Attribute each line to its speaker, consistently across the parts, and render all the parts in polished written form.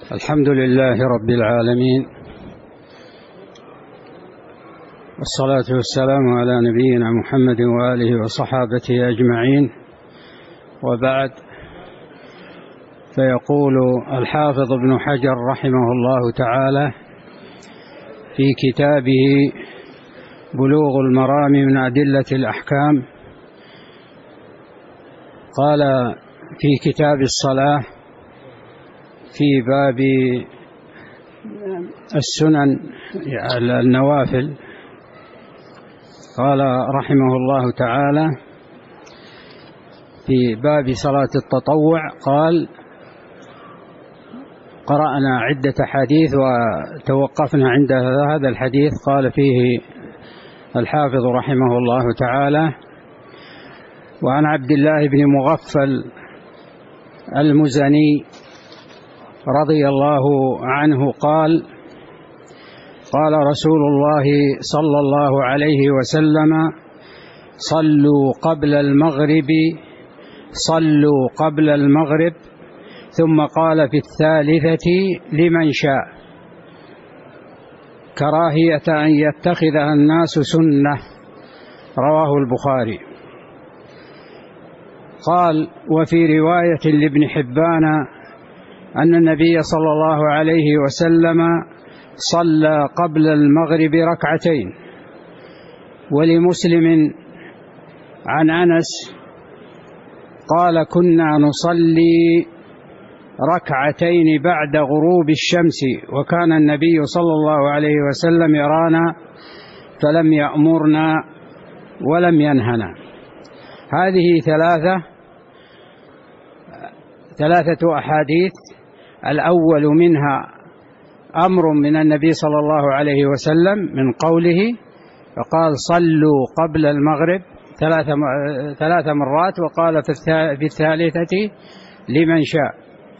Speaker 1: الحمد لله رب العالمين، والصلاة والسلام على نبينا محمد وآله وصحابته أجمعين، وبعد. فيقول الحافظ ابن حجر رحمه الله تعالى في كتابه بلوغ المرام من أدلة الأحكام، قال في كتاب الصلاة في باب السنن النوافل، قال رحمه الله تعالى في باب صلاة التطوع، قال: قرأنا عدة حديث وتوقفنا عند هذا الحديث. قال فيه الحافظ رحمه الله تعالى: وعن عبد الله بن مغفل المزني رضي الله عنه قال: قال رسول الله صلى الله عليه وسلم: صلوا قبل المغرب. ثم قال في الثالثة: لمن شاء، كراهية أن يتخذها الناس سنة. رواه البخاري. قال: وفي رواية لابن حبان أن النبي صلى الله عليه وسلم صلى قبل المغرب ركعتين. ولمسلم عن أنس قال: كنا نصلي ركعتين بعد غروب الشمس، وكان النبي صلى الله عليه وسلم يرانا فلم يأمرنا ولم ينهنا. هذه ثلاثة أحاديث. الأول منها أمر من النبي صلى الله عليه وسلم من قوله، فقال: صلوا قبل المغرب 3 مرات، وقال في الثالثة: لمن شاء.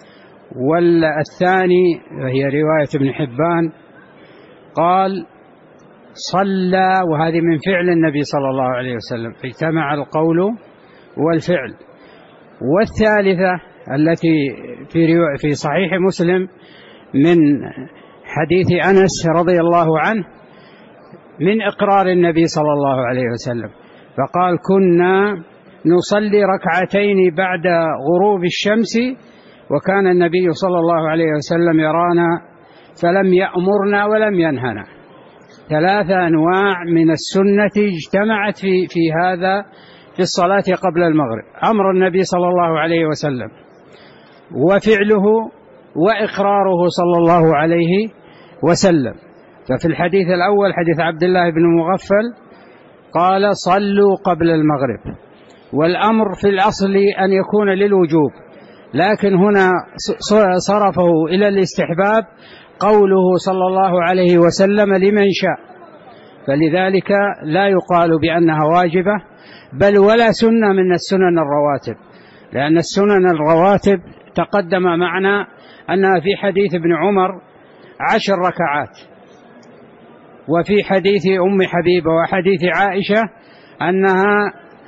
Speaker 1: والثاني وهي رواية ابن حبان قال: صلى، وهذه من فعل النبي صلى الله عليه وسلم، اجتمع القول والفعل. والثالثة التي في صحيح مسلم من حديث أنس رضي الله عنه من إقرار النبي صلى الله عليه وسلم، فقال: كنا نصلي ركعتين بعد غروب الشمس، وكان النبي صلى الله عليه وسلم يرانا فلم يأمرنا ولم ينهنا. 3 أنواع من السنة اجتمعت في هذا، في الصلاة قبل المغرب: أمر النبي صلى الله عليه وسلم، وفعله، وإقراره صلى الله عليه وسلم. ففي الحديث الأول حديث عبد الله بن مغفل قال: صلوا قبل المغرب، والأمر في الأصل أن يكون للوجوب، لكن هنا صرفه إلى الاستحباب قوله صلى الله عليه وسلم: لمن شاء، فلذلك لا يقال بأنها واجبة، بل ولا سنة من السنن الرواتب، لأن السنن الرواتب تقدم معنا أنها في حديث ابن عمر 10 ركعات، وفي حديث أم حبيبة وحديث عائشة أنها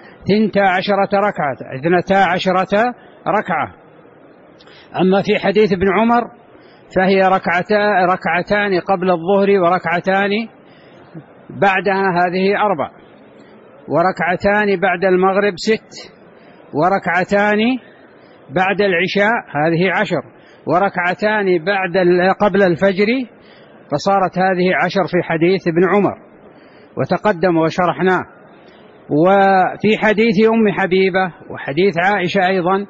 Speaker 1: 12 ركعة. أما في حديث ابن عمر فهي ركعتان قبل الظهر، وركعتان بعدها هذه 4، وركعتان بعد المغرب 6، وركعتان بعد العشاء هذه 10، وركعتان قبل الفجر، فصارت هذه 10 في حديث ابن عمر وتقدم وشرحناه. وفي حديث أم حبيبة وحديث عائشة أيضا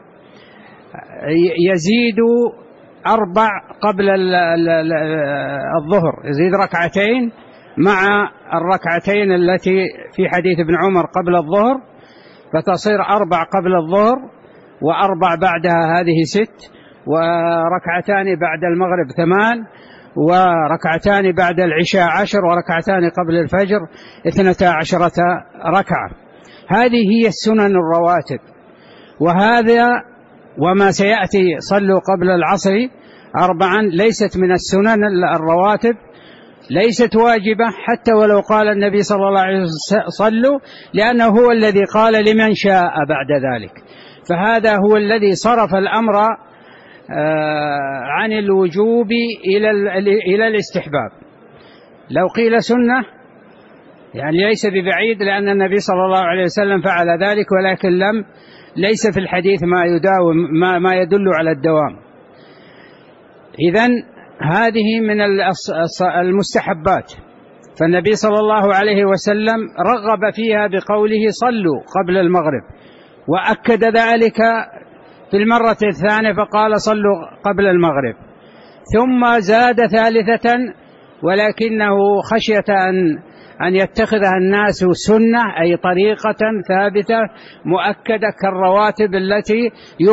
Speaker 1: يزيد 4 قبل الظهر، يزيد 2 مع 2 التي في حديث ابن عمر قبل الظهر، فتصير 4 قبل الظهر، و4 بعدها هذه 6، وركعتان بعد المغرب 8، وركعتان بعد العشاء 10، وركعتان قبل الفجر 12 ركعة. هذه هي السنن الرواتب. وهذا وما سيأتي صلوا قبل العصر 4 ليست من السنن الرواتب، ليست واجبة، حتى ولو قال النبي صلى الله عليه وسلم صلوا، لأنه هو الذي قال: لمن شاء بعد ذلك. فهذا هو الذي صرف الأمر عن الوجوب إلى الاستحباب. لو قيل سنة يعني ليس ببعيد، لأن النبي صلى الله عليه وسلم فعل ذلك، ولكن ليس في الحديث ما يداوم ما يدل على الدوام. إذن هذه من المستحبات، فالنبي صلى الله عليه وسلم رغب فيها بقوله صلوا قبل المغرب، وأكد ذلك في المرة الثانية فقال صلوا قبل المغرب، ثم زاد ثالثة ولكنه خشية أن يتخذها الناس سنة، أي طريقة ثابتة مؤكدة كالرواتب التي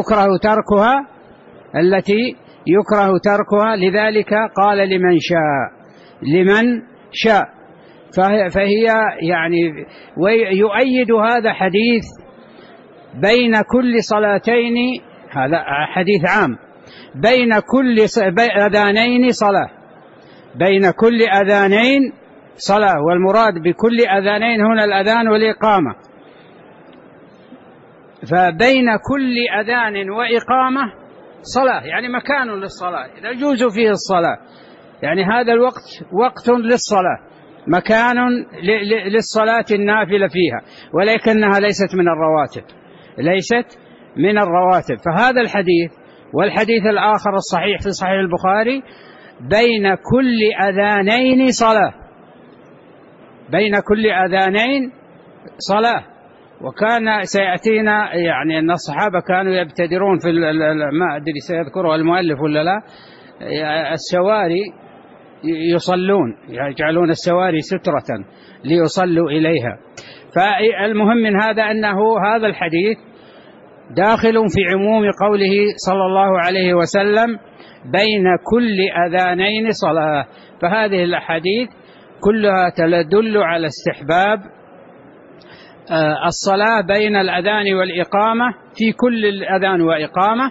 Speaker 1: يكره تركها، لذلك قال لمن شاء. فهي يعني ويؤيد هذا حديث بين كل صلاتين، هذا حديث عام، بين كل أذانين صلاة، بين كل أذانين صلاة، والمراد بكل أذانين هنا الأذان والإقامة، فبين كل أذان وإقامة صلاة، يعني مكان للصلاة يجوز فيه الصلاة، يعني هذا الوقت وقت للصلاة، مكان للصلاة النافلة فيها، ولكنها ليست من الرواتب. فهذا الحديث والحديث الآخر الصحيح في صحيح البخاري بين كل أذانين صلاة، بين كل أذانين صلاة. وكان سيأتينا يعني أن الصحابة كانوا يبتدرون في ما أدري سيذكره المؤلف ولا لا، السواري يصلون، يجعلون السواري سترة ليصلوا إليها. فالمهم من هذا أنه هذا الحديث داخل في عموم قوله صلى الله عليه وسلم بين كل أذانين صلاة. فهذه الأحاديث كلها تدل على استحباب الصلاة بين الأذان والإقامة في كل الأذان وإقامة.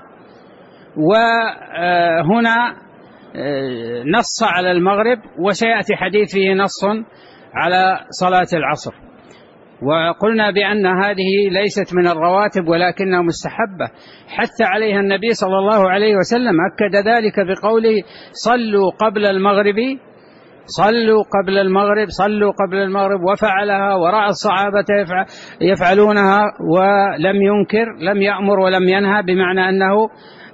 Speaker 1: وهنا نص على المغرب، وسيأتي حديث فيه نص على صلاة العصر. وقلنا بأن هذه ليست من الرواتب ولكنها مستحبة، حتى عليها النبي صلى الله عليه وسلم، أكد ذلك بقوله صلوا قبل المغرب، صلوا قبل المغرب، صلوا قبل المغرب، وفعلها ورأى الصحابة يفعلونها ولم ينكر، لم يأمر ولم ينهى، بمعنى أنه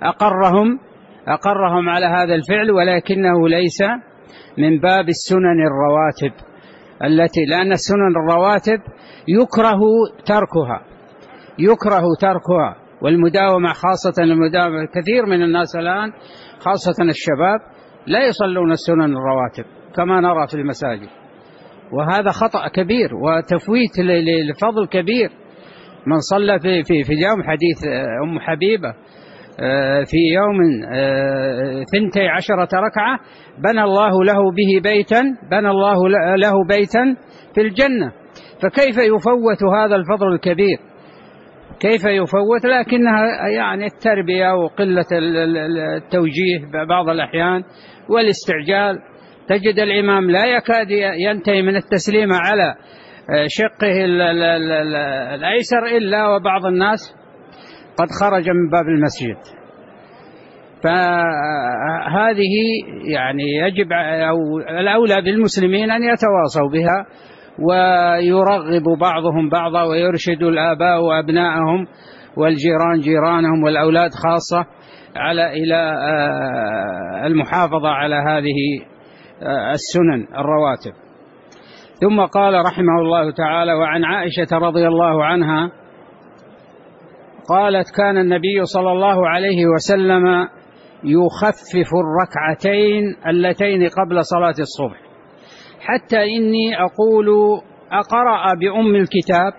Speaker 1: أقرهم على هذا الفعل، ولكنه ليس من باب السنن الرواتب لأن السنن الرواتب يكره تركها والمداومة، خاصة المداومة. كثير من الناس الآن خاصة الشباب لا يصلون السنن الرواتب كما نرى في المساجد، وهذا خطأ كبير وتفويت لفضل كبير. من صلى في يوم حديث أم حبيبة في يوم 12 ركعة بنى الله له به بيتا، بنى الله له بيتا في الجنة. فكيف يفوت هذا الفضل الكبير؟ كيف يفوت؟ لكنها يعني التربية وقلة التوجيه بعض الأحيان والاستعجال. تجد الإمام لا يكاد ينتهي من التسليم على شقه الأيسر إلا وبعض الناس قد خرج من باب المسجد. فهذه يعني يجب أو الأولى بالمسلمين أن يتواصوا بها، ويرغب بعضهم بعضا، ويرشد الآباء وأبنائهم والجيران جيرانهم والأولاد خاصة إلى المحافظة على هذه السنن الرواتب. ثم قال رحمه الله تعالى: وعن عائشة رضي الله عنها قالت: كان النبي صلى الله عليه وسلم يخفف الركعتين اللتين قبل صلاة الصبح، حتى إني أقول أقرأ بأم الكتاب.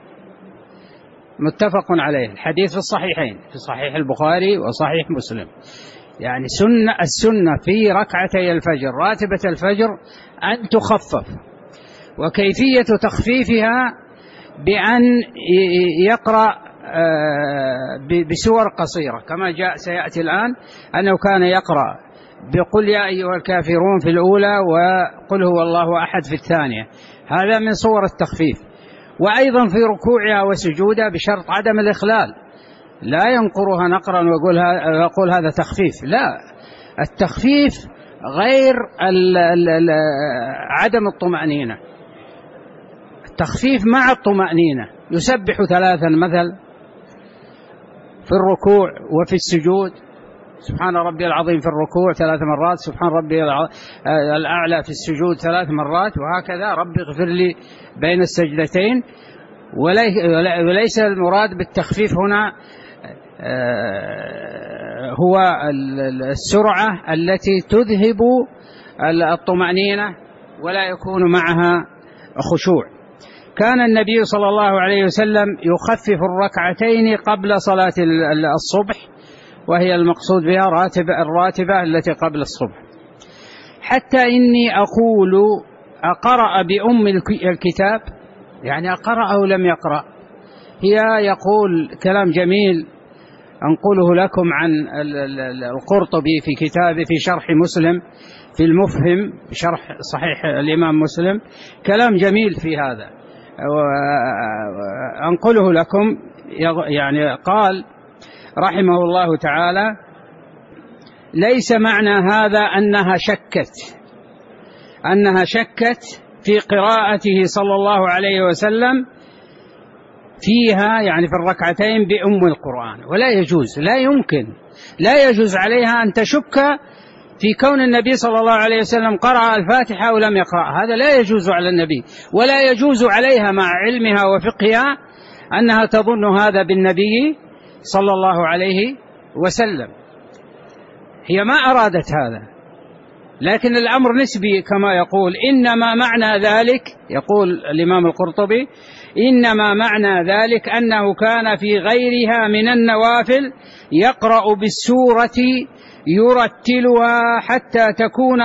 Speaker 1: متفق عليه، الحديث في الصحيحين، في صحيح البخاري وصحيح مسلم. يعني السنة في ركعتي الفجر، راتبة الفجر، أن تخفف، وكيفية تخفيفها بأن يقرأ بسور قصيرة كما سيأتي الآن، أنه كان يقرأ بقل يا أيها الكافرون في الأولى، وقل هو الله أحد في الثانية. هذا من صور التخفيف. وأيضا في ركوعها وسجودها بشرط عدم الإخلال، لا ينقرها نقرا ويقول هذا تخفيف. لا، التخفيف غير عدم الطمأنينة. التخفيف مع الطمأنينة، يسبح 3 مثل في الركوع وفي السجود، سبحان ربي العظيم في الركوع 3 مرات، سبحان ربي الأعلى في السجود 3 مرات، وهكذا ربي اغفر لي بين السجدتين. وليس المراد بالتخفيف هنا هو السرعة التي تذهب الطمأنينة ولا يكون معها خشوع. كان النبي صلى الله عليه وسلم يخفف الركعتين قبل صلاة الصبح، وهي المقصود بها الراتبة التي قبل الصبح. حتى إني أقول أقرأ بأم الكتاب، يعني أقرأ أو لم يقرأ. هي يقول كلام جميل أنقله لكم عن القرطبي في كتابه في شرح مسلم في المفهم شرح صحيح الإمام مسلم، كلام جميل في هذا أنقله لكم. يعني قال رحمه الله تعالى: ليس معنى هذا أنها شكت في قراءته صلى الله عليه وسلم فيها، يعني في الركعتين بأم القرآن، ولا يجوز، لا يجوز عليها أن تشك في كون النبي صلى الله عليه وسلم قرأ الفاتحة ولم يقرأ. هذا لا يجوز على النبي، ولا يجوز عليها مع علمها وفقهها أنها تظن هذا بالنبي صلى الله عليه وسلم. هي ما أرادت هذا، لكن الأمر نسبي كما يقول. إنما معنى ذلك، يقول الإمام القرطبي، إنما معنى ذلك أنه كان في غيرها من النوافل يقرأ بالسورة يرتلها حتى تكون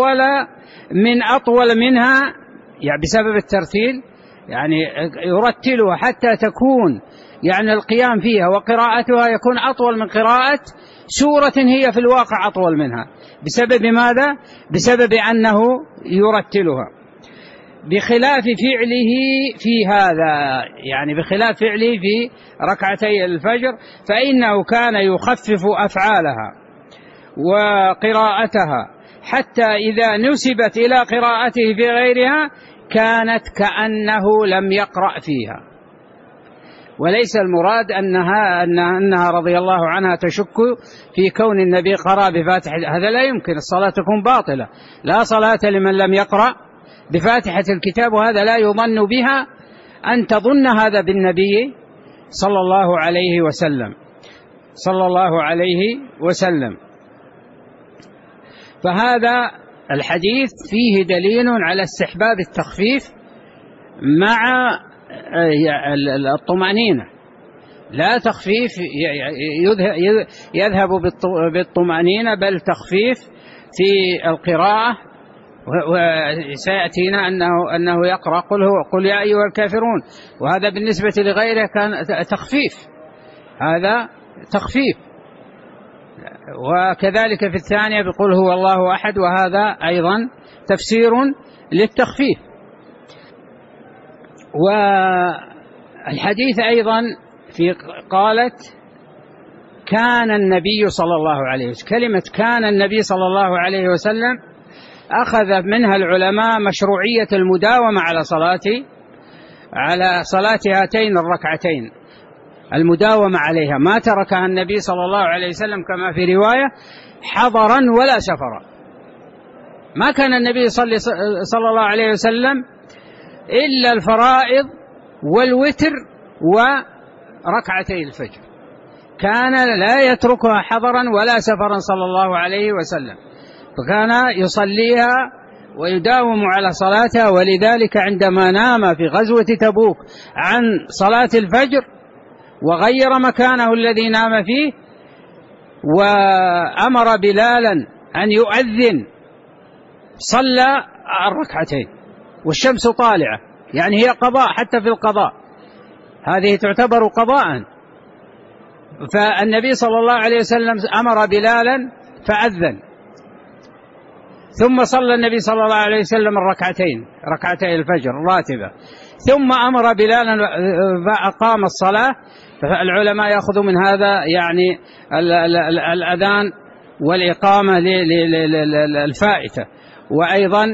Speaker 1: أطول منها، يعني بسبب الترتيل، يعني يرتلها حتى تكون يعني القيام فيها وقراءتها يكون أطول من قراءة سورة هي في الواقع أطول منها. بسبب ماذا؟ بسبب أنه يرتلها، بخلاف فعله في هذا، يعني بخلاف فعله في ركعتي الفجر، فإنه كان يخفف أفعالها وقراءتها حتى إذا نسبت إلى قراءته في غيرها كانت كأنه لم يقرأ فيها. وليس المراد أنها رضي الله عنها تشك في كون النبي قرأ بفاتحة، هذا لا يمكن، الصلاة تكون باطلة، لا صلاة لمن لم يقرأ بفاتحة الكتاب، وهذا لا يظن بها أن تظن هذا بالنبي صلى الله عليه وسلم. فهذا الحديث فيه دليل على استحباب التخفيف مع الطمأنينة، لا تخفيف يذهب بالطمأنينة، بل تخفيف في القراءة. وسيأتينا أنه يقرأ قل يا أيها الكافرون، وهذا بالنسبة لغيره كان تخفيف، هذا تخفيف. وكذلك في الثانية بقول هو الله أحد، وهذا أيضا تفسير للتخفيف. والحديث أيضا قالت كان النبي صلى الله عليه وسلم، كلمة كان النبي صلى الله عليه وسلم أخذ منها العلماء مشروعية المداومة على صلاة هاتين الركعتين، المداومة عليها، ما تركها النبي صلى الله عليه وسلم كما في رواية حضرا ولا سفرا. ما كان النبي صلى الله عليه وسلم إلا الفرائض والوتر وركعتي الفجر، كان لا يتركها حضرا ولا سفرا صلى الله عليه وسلم، فكان يصليها ويداوم على صلاتها. ولذلك عندما نام في غزوة تبوك عن صلاة الفجر وغير مكانه الذي نام فيه وأمر بلالا أن يؤذن، صلى الركعتين والشمس طالعة، يعني هي قضاء، حتى في القضاء هذه تعتبر قضاء. فالنبي صلى الله عليه وسلم أمر بلالا فأذن، ثم صلى النبي صلى الله عليه وسلم ركعتي الفجر الراتبة، ثم أمر بلالا فأقام الصلاة، فالعلماء يأخذوا من هذا يعني الأذان والإقامة للفائتة، وأيضا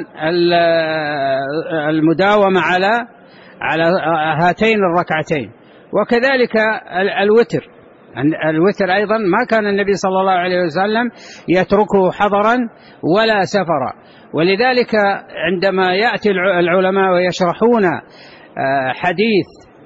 Speaker 1: المداومة على هاتين الركعتين. وكذلك الوتر، أيضا ما كان النبي صلى الله عليه وسلم يتركه حضرا ولا سفرا. ولذلك عندما يأتي العلماء ويشرحون حديث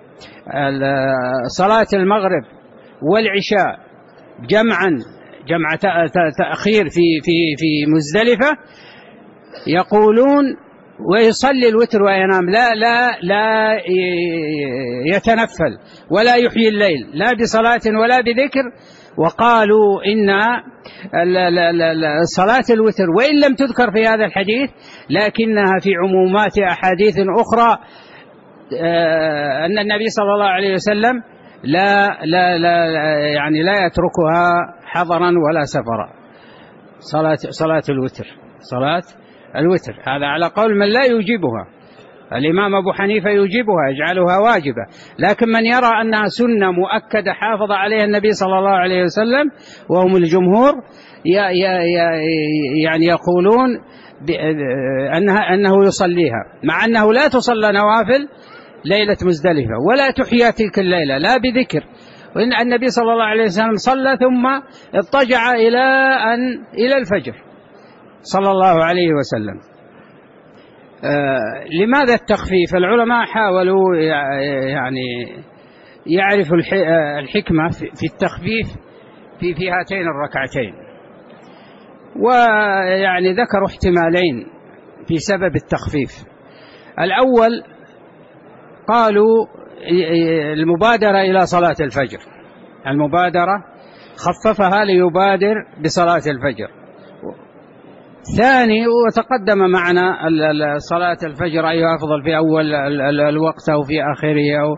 Speaker 1: صلاة المغرب والعشاء جمع تأخير في مزدلفة، يقولون ويصلي الوتر وينام، لا يتنفل ولا يحيي الليل لا بصلاة ولا بذكر. وقالوا إن صلاة الوتر وإن لم تذكر في هذا الحديث لكنها في عمومات أحاديث أخرى أن النبي صلى الله عليه وسلم لا يتركها حضرا ولا سفرا. صلاة الوتر هذا على قول من لا يوجبها. الإمام أبو حنيفة يوجبها، يجعلها واجبة، لكن من يرى أنها سنة مؤكدة حافظ عليها النبي صلى الله عليه وسلم وهم الجمهور يعني يقولون أنه يصليها، مع أنه لا تصلى نوافل ليلة مزدلفة ولا تحيا تلك الليلة لا بذكر. وإن النبي صلى الله عليه وسلم صلى ثم اضطجع إلى الفجر صلى الله عليه وسلم. لماذا التخفيف؟ العلماء حاولوا يعني يعرفوا الحكمة في التخفيف في هاتين الركعتين، ويعني ذكروا احتمالين في سبب التخفيف. الأول قالوا المبادرة إلى صلاة الفجر، المبادرة خففها ليبادر بصلاة الفجر. ثاني، وتقدم معنا صلاة الفجر أيها أفضل في أول الوقت أو في آخره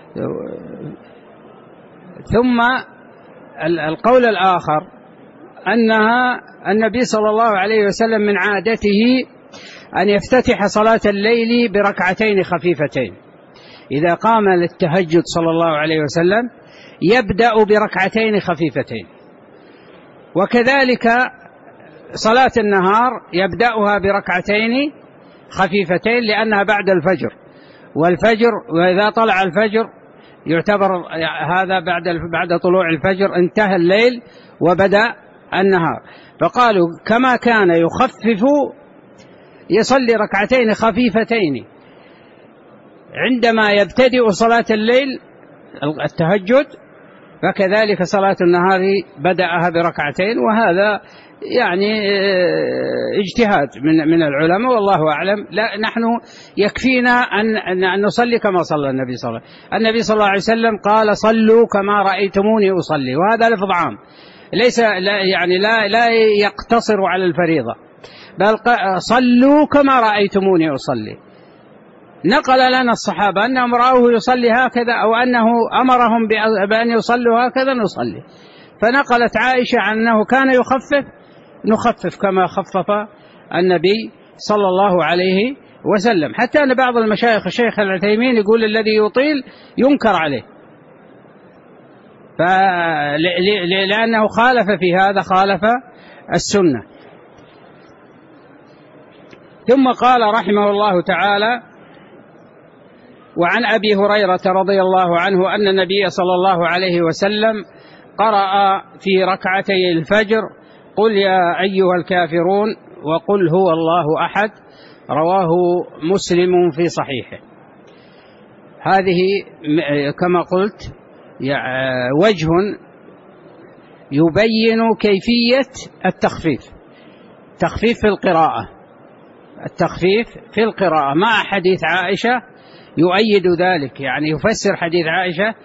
Speaker 1: ثم القول الآخر أنها النبي صلى الله عليه وسلم من عادته أن يفتتح صلاة الليل بركعتين خفيفتين. إذا قام للتهجد صلى الله عليه وسلم يبدأ بركعتين خفيفتين، وكذلك صلاة النهار يبدأها بركعتين خفيفتين لأنها بعد الفجر، والفجر وإذا طلع الفجر يعتبر هذا بعد طلوع الفجر انتهى الليل وبدأ النهار. فقالوا كما كان يخفف يصلي ركعتين خفيفتين عندما يبتدئ صلاة الليل التهجد، فكذلك صلاة النهار بدأها بركعتين. وهذا يعني اجتهاد من العلماء والله أعلم. لا، نحن يكفينا أن نصلي كما صلى النبي صلى الله عليه وسلم. النبي صلى الله عليه وسلم قال صلوا كما رأيتموني أصلي، وهذا لفظ عام ليس لا يقتصر على الفريضة، بل صلوا كما رأيتموني أصلي. نقل لنا الصحابة أنهم رأوه يصلي هكذا أو أنه أمرهم بأن يصلوا هكذا نصلي. فنقلت عائشة عن أنه كان نخفف كما خفف النبي صلى الله عليه وسلم، حتى أن بعض المشايخ الشيخ العثيمين يقول الذي يطيل ينكر عليه، لأنه خالف في هذا، خالف السنة. ثم قال رحمه الله تعالى: وعن أبي هريرة رضي الله عنه أن النبي صلى الله عليه وسلم قرأ في ركعتي الفجر قل يا أيها الكافرون وقل هو الله أحد، رواه مسلم في صحيحه. هذه كما قلت وجه يبين كيفية التخفيف في القراءة، التخفيف في القراءة مع حديث عائشة يؤيد ذلك، يعني يفسر حديث عائشة.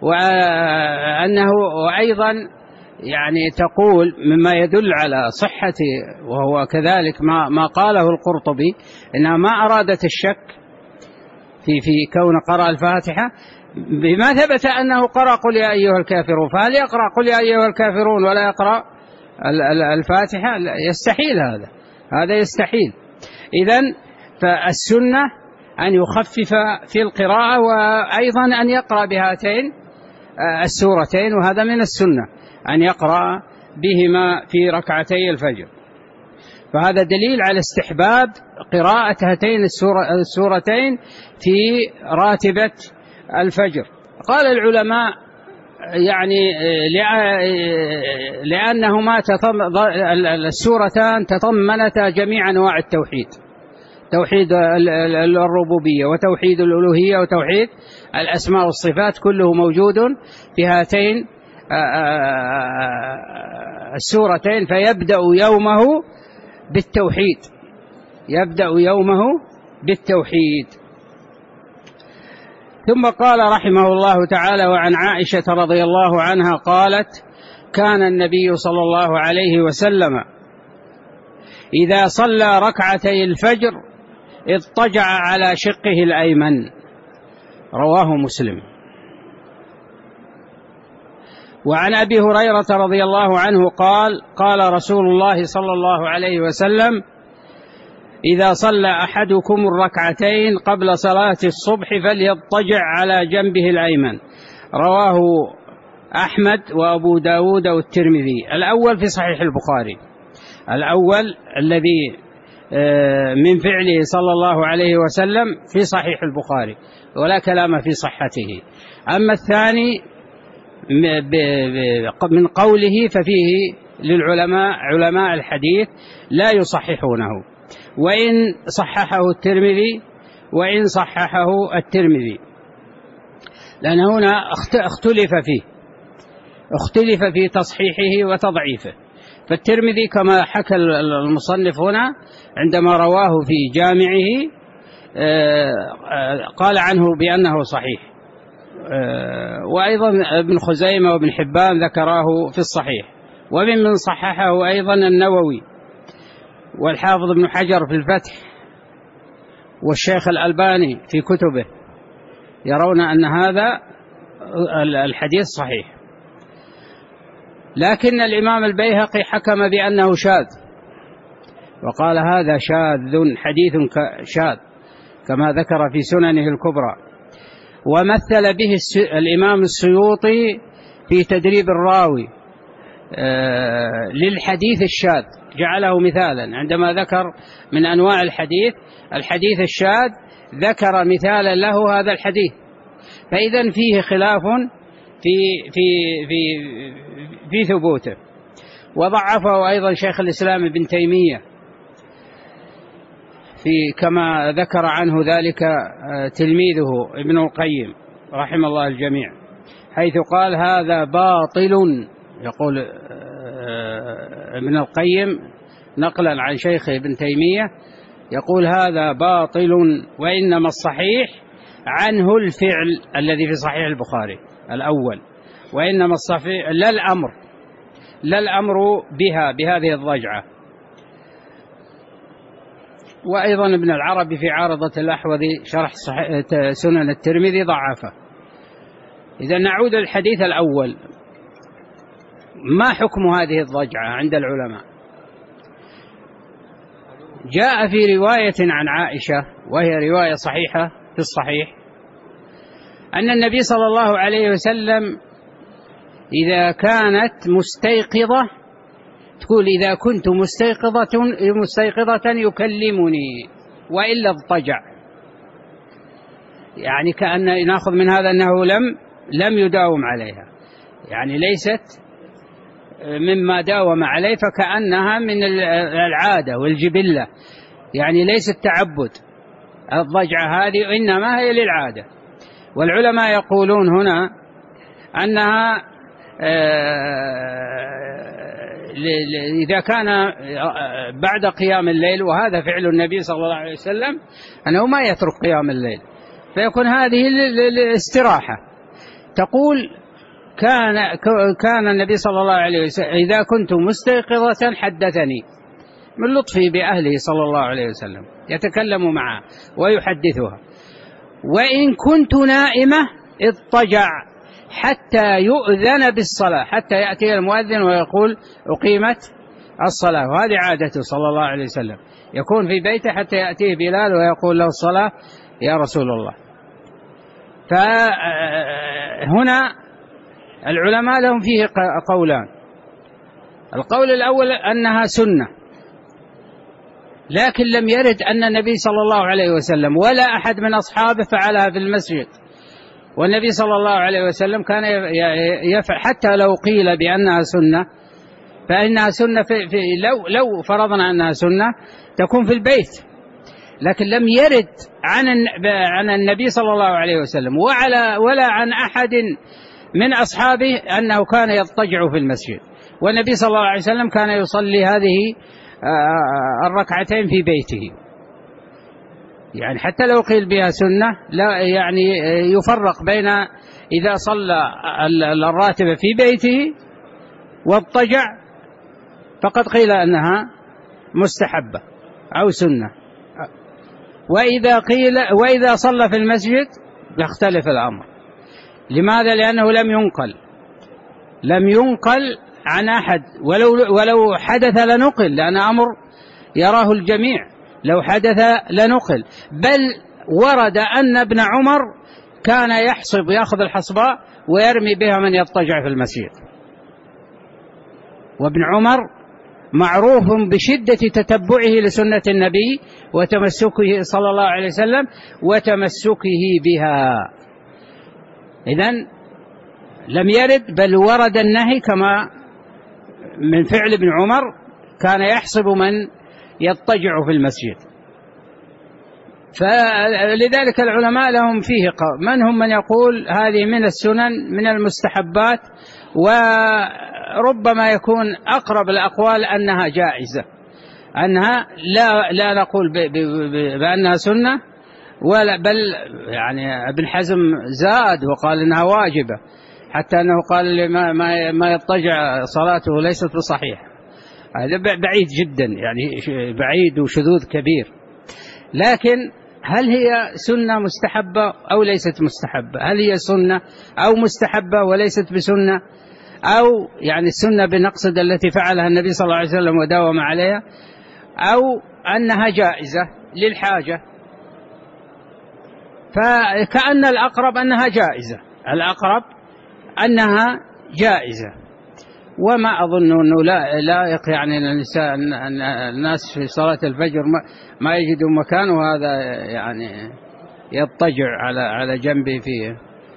Speaker 1: وأيضا يعني تقول مما يدل على صحة، وهو كذلك ما قاله القرطبي، إنها ما أرادت الشك في كون قرأ الفاتحة بما ثبت أنه قرأ قل يا أيها الكافرون، فهل يقرأ قل يا أيها الكافرون ولا يقرأ الفاتحة؟ يستحيل، هذا يستحيل. إذن فالسنة أن يخفف في القراءة، وأيضا أن يقرأ بهاتين السورتين، وهذا من السنة أن يقرأ بهما في ركعتي الفجر. فهذا دليل على استحباب قراءة هاتين السورتين في راتبة الفجر. قال العلماء يعني لأنهما السورتان تضمنتا جميع أنواع التوحيد، توحيد الربوبية وتوحيد الألوهية وتوحيد الأسماء والصفات، كله موجود في هاتين السورتين. فيبدأ يومه بالتوحيد، يبدأ يومه بالتوحيد. ثم قال رحمه الله تعالى: وعن عائشة رضي الله عنها قالت: كان النبي صلى الله عليه وسلم إذا صلى ركعتي الفجر اضطجع على شقه الأيمن، رواه مسلم. وعن أبي هريرة رضي الله عنه قال: قال رسول الله صلى الله عليه وسلم: إذا صلى أحدكم الركعتين قبل صلاة الصبح فليضطجع على جنبه الأيمن، رواه أحمد وأبو داود والترمذي. الأول في صحيح البخاري، الأول الذي من فعله صلى الله عليه وسلم في صحيح البخاري ولا كلام في صحته. أما الثاني من قوله ففيه للعلماء، علماء الحديث لا يصححونه، وإن صححه الترمذي، وإن صححه الترمذي، لأن هنا اختلف في تصحيحه وتضعيفه. فالترمذي كما حكى المصنف هنا عندما رواه في جامعه قال عنه بأنه صحيح، وأيضا ابن خزيمة وابن حبان ذكراه في الصحيح، ومن صححه أيضا النووي والحافظ ابن حجر في الفتح والشيخ الألباني في كتبه، يرون أن هذا الحديث صحيح. لكن الإمام البيهقي حكم بأنه شاذ، وقال هذا شاذ، حديث شاذ، كما ذكر في سننه الكبرى. ومثل به الإمام السيوطي في تدريب الراوي للحديث الشاذ، جعله مثالا عندما ذكر من أنواع الحديث الشاذ، ذكر مثالا له هذا الحديث. فإذا فيه خلاف في في في في ثبوته. وضعفه أيضا شيخ الإسلام ابن تيمية كما ذكر عنه ذلك تلميذه ابن القيم رحم الله الجميع، حيث قال هذا باطل. يقول ابن القيم نقلا عن شيخ ابن تيمية، يقول هذا باطل، وإنما الصحيح عنه الفعل الذي في صحيح البخاري الأول، وإنما الصحيح لا الأمر بهذه الضجعة. وأيضا ابن العربي في عارضة الأحوذي شرح سنن الترمذي ضعفه. إذا نعود للحديث الأول، ما حكم هذه الضجعة عند العلماء؟ جاء في رواية عن عائشة، وهي رواية صحيحة في الصحيح، أن النبي صلى الله عليه وسلم إذا كانت مستيقظة، تقول إذا كنت مستيقظة يكلمني وإلا اضطجع، يعني كأن نأخذ من هذا أنه لم يداوم عليها، يعني ليست مما داوم عليه، فكأنها من العادة والجبلة، يعني ليست تعبد الضجعة هذه، إنما هي للعادة. والعلماء يقولون هنا أنها إذا كان بعد قيام الليل، وهذا فعل النبي صلى الله عليه وسلم أنه ما يترك قيام الليل، فيكون هذه الاستراحة. تقول كان النبي صلى الله عليه وسلم إذا كنت مستيقظة حدثني، من لطفه بأهله صلى الله عليه وسلم يتكلم معه ويحدثها. وإن كنت نائمة اضطجع حتى يؤذن بالصلاة، حتى يأتي المؤذن ويقول أقيمت الصلاة. وهذه عادته صلى الله عليه وسلم، يكون في بيته حتى يأتيه بلال ويقول له الصلاة يا رسول الله. فهنا العلماء لهم فيه قولان. القول الأول أنها سنة، لكن لم يرد أن النبي صلى الله عليه وسلم ولا أحد من أصحابه فعلها في المسجد، والنبي صلى الله عليه وسلم كان يفعل. حتى لو قيل بأنها سنة فإنها سنة لو فرضنا أنها سنة تكون في البيت، لكن لم يرد عن النبي صلى الله عليه وسلم ولا عن أحد من أصحابه أنه كان يضطجع في المسجد، والنبي صلى الله عليه وسلم كان يصلي هذه الركعتين في بيته. يعني حتى لو قيل بها سنة لا، يعني يفرق بين إذا صلى الراتبة في بيته واضطجع فقد قيل أنها مستحبة أو سنة، وإذا صلى في المسجد يختلف الأمر. لماذا؟ لأنه لم ينقل عن أحد، ولو حدث لنقل، لأن أمر يراه الجميع، لو حدث لنقل. بل ورد أن ابن عمر كان يأخذ الحصباء ويرمي بها من يضطجع في المسجد، وابن عمر معروف بشدة تتبعه لسنة النبي وتمسكه صلى الله عليه وسلم وتمسكه بها. إذن لم يرد، بل ورد النهي كما من فعل ابن عمر، كان يحصب من يضطجع في المسجد. فلذلك العلماء لهم فيه قول، هم من يقول هذه من السنن من المستحبات، وربما يكون أقرب الأقوال أنها جائزة، أنها لا نقول بأنها سنة، بل يعني ابن حزم زاد وقال إنها واجبة، حتى أنه قال ما يضطجع صلاته ليست بصحيح. هذا بعيد جدا، يعني بعيد وشذوذ كبير. لكن هل هي سنة مستحبة أو ليست مستحبة؟ هل هي سنة أو مستحبة وليست بسنة، أو يعني السنة بنقصد التي فعلها النبي صلى الله عليه وسلم وداوم عليها، أو أنها جائزة للحاجة؟ فكأن الأقرب أنها جائزة، الأقرب أنها جائزة. وما أظن أنه لائق يعني الناس في صلاة الفجر ما يجدوا مكان، وهذا يعني يضطجع على جنبه فيه.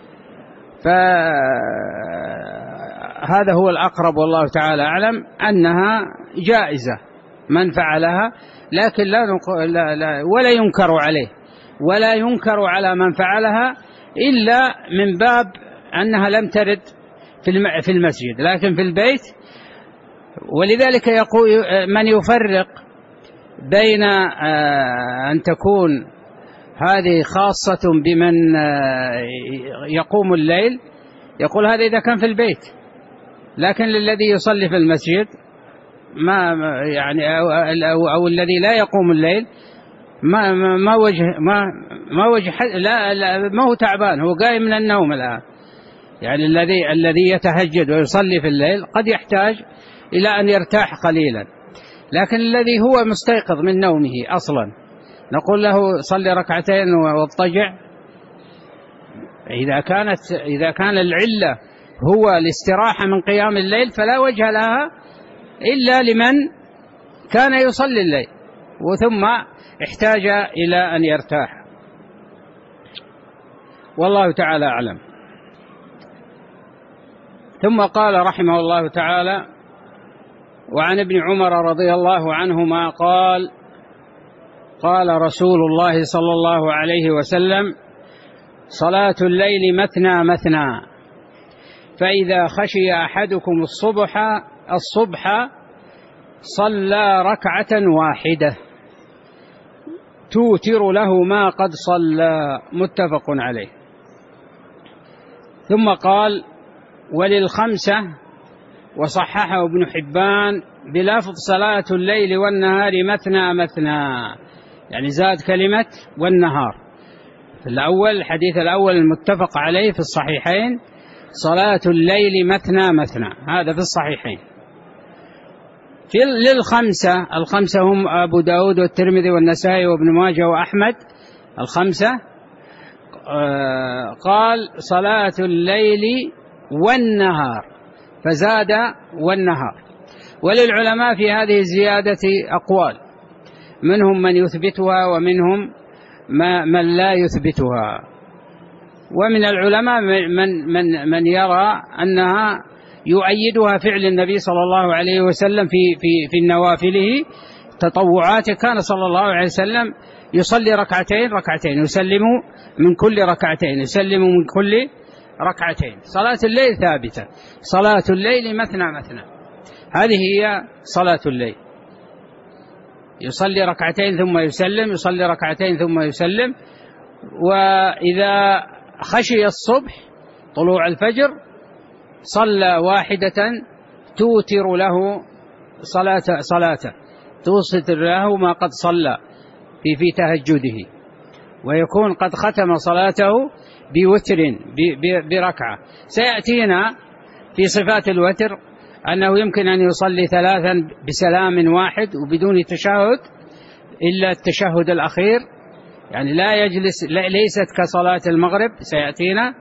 Speaker 1: فهذا هو الأقرب والله تعالى أعلم، أنها جائزة من فعلها، لكن ولا ينكر عليه ولا ينكر على من فعلها، إلا من باب أنها لم ترد في المسجد لكن في البيت. ولذلك يقول من يفرق بين أن تكون هذه خاصة بمن يقوم الليل، يقول هذا إذا كان في البيت، لكن للذي يصلي في المسجد ما يعني أو الذي لا يقوم الليل ما وجه ما هو تعبان، هو قايم من النوم الآن. يعني الذي يتهجد ويصلي في الليل قد يحتاج إلى أن يرتاح قليلا، لكن الذي هو مستيقظ من نومه أصلا نقول له صلي ركعتين واضطجع. إذا كان العلة هو الاستراحة من قيام الليل فلا وجه لها إلا لمن كان يصلي الليل وثم احتاج إلى أن يرتاح، والله تعالى أعلم. ثم قال رحمه الله تعالى: وعن ابن عمر رضي الله عنهما قال رسول الله صلى الله عليه وسلم: صلاة الليل مثنى مثنى، فإذا خشي أحدكم الصبح صلى ركعة واحدة توتر له ما قد صلى، متفق عليه. ثم قال: وللخمسة، وصححه ابن حبان بلفظ صلاة الليل والنهار مثنى مثنى، يعني زاد كلمة والنهار. في الحديث الأول المتفق عليه في الصحيحين صلاة الليل مثنى مثنى، هذا في الصحيحين. الخمسة هم أبو داود والترمذي والنسائي وابن ماجه وأحمد، الخمسة. قال: صلاة الليل والنهار، فزاد والنهار. وللعلماء في هذه الزيادة أقوال، منهم من يثبتها ومنهم من لا يثبتها. ومن العلماء من يرى أنها يؤيدها فعل النبي صلى الله عليه وسلم في النوافله تطوعاته. كان صلى الله عليه وسلم يصلي ركعتين يسلم من كل ركعتين، صلاة الليل ثابتة، صلاة الليل مثنى، هذه هي صلاة الليل، يصلي ركعتين ثم يسلم، يصلي ركعتين ثم يسلم. وإذا خشي الصبح طلوع الفجر صلى واحدة توتر له صلاته، توسط له ما قد صلى في تهجده، ويكون قد ختم صلاته بوتر بركعة. سيأتينا في صفات الوتر أنه يمكن أن يصلي 3 بسلام واحد وبدون تشهد إلا التشهد الأخير، يعني لا يجلس، ليست كصلاة المغرب سيأتينا.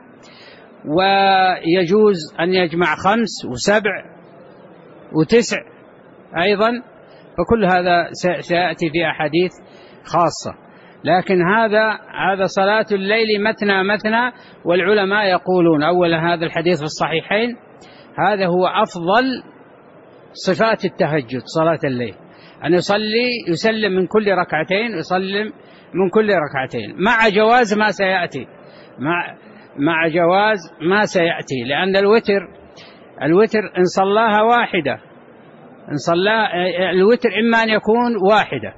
Speaker 1: ويجوز أن يجمع 5 و7 و9 أيضا، فكل هذا سيأتي في أحاديث خاصة. لكن هذا صلاة الليل مثنى، والعلماء يقولون أولا هذا الحديث في الصحيحين، هذا هو أفضل صفات التهجد، صلاة الليل، أن يسلم من كل ركعتين، يسلم من كل ركعتين، مع جواز ما سيأتي، لأن الوتر إن صلاها واحدة، الوتر إما أن يكون واحدة،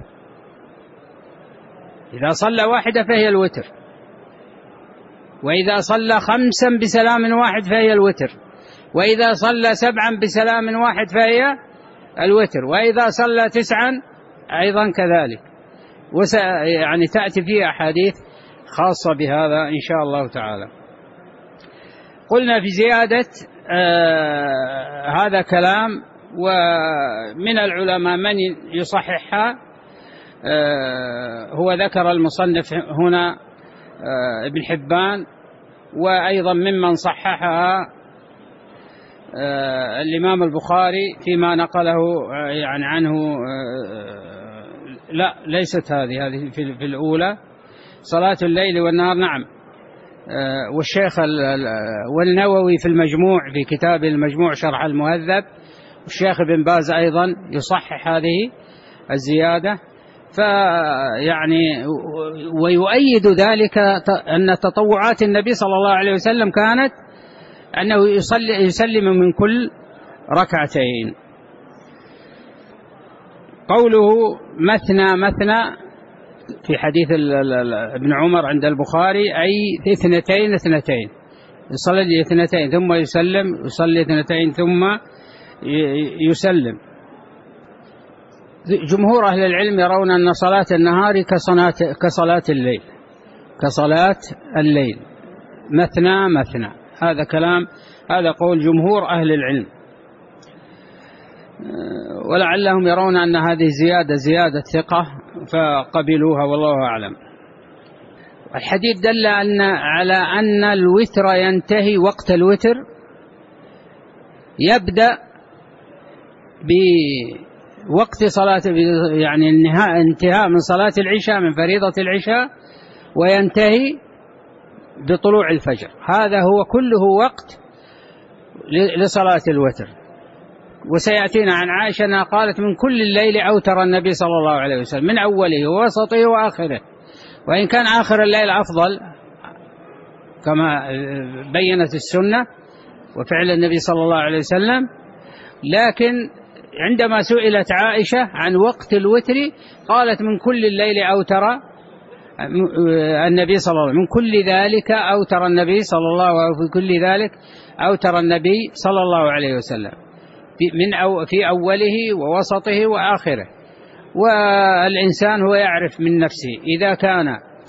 Speaker 1: إذا صلى واحدة فهي الوتر، وإذا صلى 5 بسلام واحد فهي الوتر، وإذا صلى 7 بسلام واحد فهي الوتر، وإذا صلى 9 أيضا كذلك. يعني تأتي فيه أحاديث خاصة بهذا إن شاء الله تعالى. قلنا في زيادة هذا كلام، ومن العلماء من يصححها، هو ذكر المصنف هنا ابن حبان، وأيضا ممن صححها الإمام البخاري فيما نقله يعني عنه. لا، ليست هذه في الأولى صلاة الليل والنهار، نعم. والشيخ والنووي في المجموع، في كتاب المجموع شرح المهذب، والشيخ ابن باز أيضا يصحح هذه الزيادة. فيعني ويؤيد ذلك أن تطوعات النبي صلى الله عليه وسلم كانت أنه يسلم من كل ركعتين. قوله مثنى في حديث ابن عمر عند البخاري، أي 2 يصلي 2 ثم يسلم، يصلي 2 ثم يسلم. جمهور أهل العلم يرون أن صلاة النهار كصلاة الليل مثنى. هذا قول جمهور أهل العلم، ولعلهم يرون أن هذه زيادة ثقة فقبلوها، والله أعلم. الحديث دل على أن الوتر ينتهي، وقت الوتر يبدأ بوقت صلاة، يعني انتهاء من صلاة العشاء، من فريضة العشاء، وينتهي بطلوع الفجر. هذا هو كله وقت لصلاة الوتر. وسيأتينا عن عائشة أنها قالت من كل الليل أوتر النبي صلى الله عليه وسلم، من أوله ووسطه وآخره، وإن كان آخر الليل أفضل كما بينت السنة وفعل النبي صلى الله عليه وسلم. لكن عندما سئلت عائشة عن وقت الوتر قالت من كل الليل أوتر النبي صلى الله عليه وسلم، من كل ذلك أوتر النبي صلى الله عليه وسلم، في كل ذلك أوتر النبي صلى الله عليه وسلم، في أوله ووسطه وآخره. والإنسان هو يعرف من نفسه، إذا كان